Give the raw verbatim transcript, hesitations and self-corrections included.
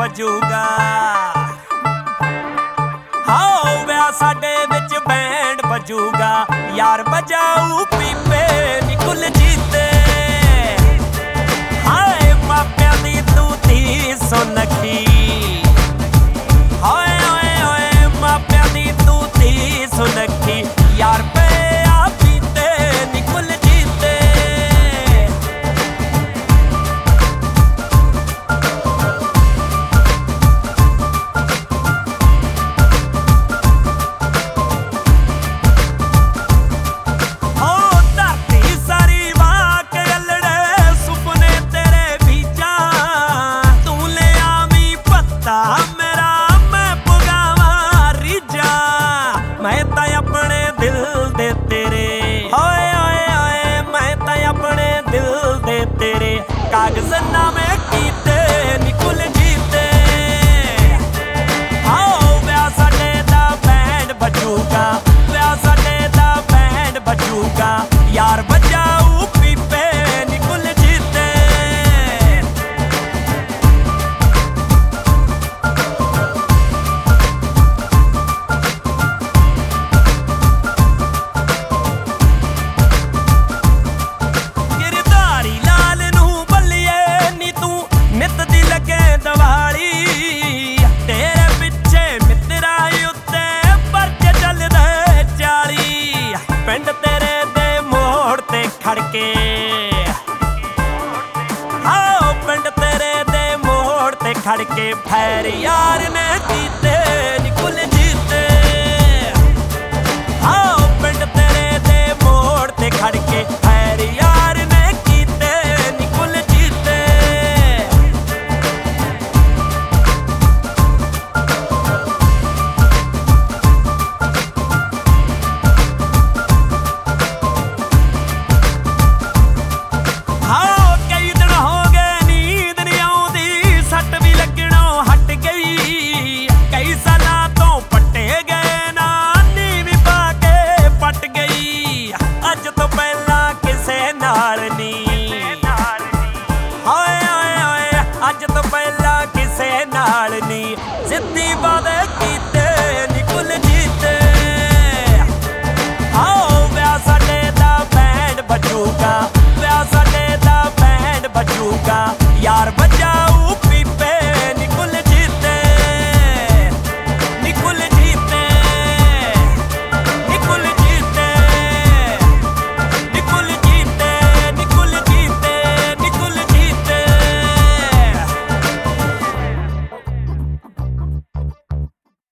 ਵਜੂਗਾ। ਹਾਓ ਵਿਆਹ ਸਾਡੇ ਵਿੱਚ ਬੈਂਡ ਵਜੂਗਾ, ਯਾਰ ਵਜਾਊ ਪੀਪੇ ਨੀ ਕੁਲਜੀਤੇ। ਹਾਏ ਮਾਪਿਆਂ ਦੀ ਤੂੰ ਧੀ ਸੁਨੱਖੀ, ਹਾਏ ਓਏ ਓਏ ਮਾਪਿਆਂ ਦੀ ਤੂੰ ਧੀ ਸੁਨੱਖੀ, ਯਾਰ ਪਿਆ ਪੀਤੇ ਨੀ ਕੁਲਜੀਤੇ। ਓ ਧਰਤੀ ਸਾਰੀ ਵਾਹ ਕੇ ਅਲੜੇ ਸੁਪਨੇ ਤੇਰੇ ਬੀਜਾਂ, ਤੂੰ ਲਿਆਵੀਂ ਪੱਤਾ ਮੇਰਾ ਮੈਂ ਪੁਗਾਵਾਂ ਰੀਝਾਂ। ਮੈਂ ਤਾਂ ਆਪਣੇ ਦਿਲ ਦੇ ਤੇਰੇ, ਓਏ ਓਏ ਓਏ ਮੈਂ ਤਾਂ ਆਪਣੇ ਦਿਲ ਦੇ ਤੇਰੇ ਕਾਗਜ਼ਨਾਮੇ ਕੀਤੇ ਨੀ ਕੁਲਜੀਤੇ। ਆਓ ਵਿਆਹ ਸਾਡੇ ਦਾ ਬੈਂਡ ਵੱਜੂਗਾ, ਵਿਆਹ ਸਾਡੇ ਦਾ ਬੈਂਡ ਵੱਜੂਗਾ, ਯਾਰ ਵਜਾਊ ਪੀਪੇ ਨੀ ਕੁਲਜੀਤੇ। ਗਿਰਧਾਰੀ ਲਾਲ ਨੂੰ ਬੱਲੀਏ ਨੀ ਤੂੰ ਨਿੱਤ ਦੀ ਲੱਗੇ ਦੀਵਾਲੀ, ਤੇਰੇ ਪਿੱਛੇ ਮਿੱਤਰਾਂ ਉੱਤੇ ਪਰਚੇ ਚੱਲਦੇ ਚਾਲੀ। ਪਿੰਡ ਤੇਰੇ ਦੇ ਮੋੜ ਤੇ ਖੜ ਕੇ, ਆਓ ਪਿੰਡ ਤੇਰੇ ਦੇ ਮੋੜ ਤੇ ਖੜ ਕੇ ਫੈਰ ਯਾਰ ਨੇ ਕੀਤੇ